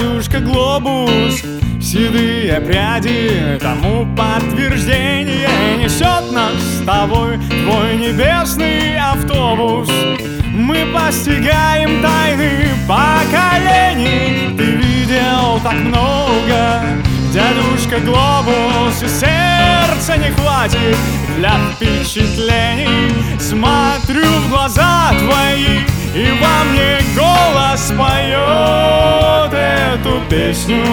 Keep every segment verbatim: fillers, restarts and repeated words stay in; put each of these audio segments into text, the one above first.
дядюшка Глобус. Седые пряди тому подтверждение несет нас с тобой твой небесный автобус. Мы постигаем тайны поколений. Ты видел так много, дядюшка Глобус, и сердца не хватит для впечатлений. Смотрю в глаза твои, и во мне голос поет эту песню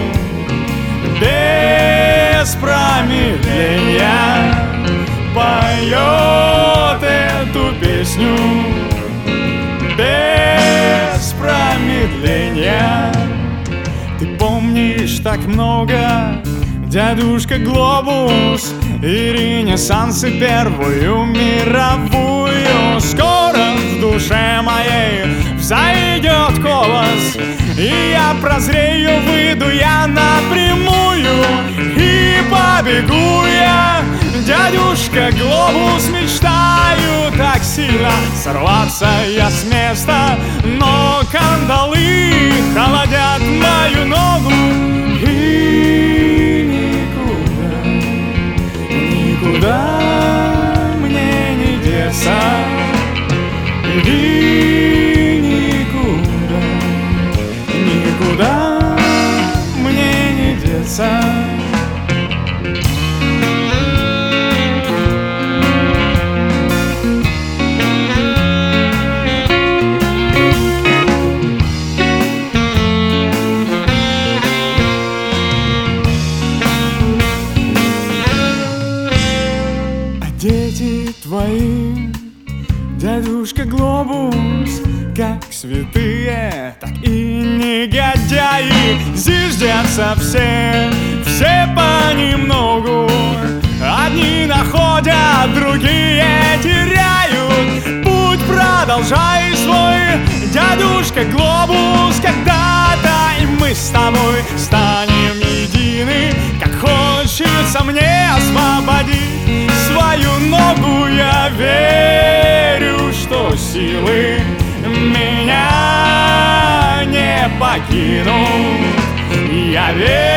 без промедления. Поет эту песню без промедления. Ты помнишь так много, дядюшка Глобус, и Ренессанс, и Первую мировую. Скоро в душе моей взойдет колос, и я прозрею, выйду я напрямую, и побегу я, дядюшка Глобус. Мечтаю так сильно сорваться я с места, но кандалы холодят мою ногу, и никуда, никуда мне не деться, и никуда, никуда мне не деться. Дети твои, дядюшка Глобус, как святые, так и негодяи. Зиждятся все, все понемногу. Одни находят, другие теряют. Путь продолжай свой, дядюшка Глобус. Когда-то и мы с тобой станем едины. Как хочется мне освободить свою ногу, я верю, что силы меня не покинут. Я верю.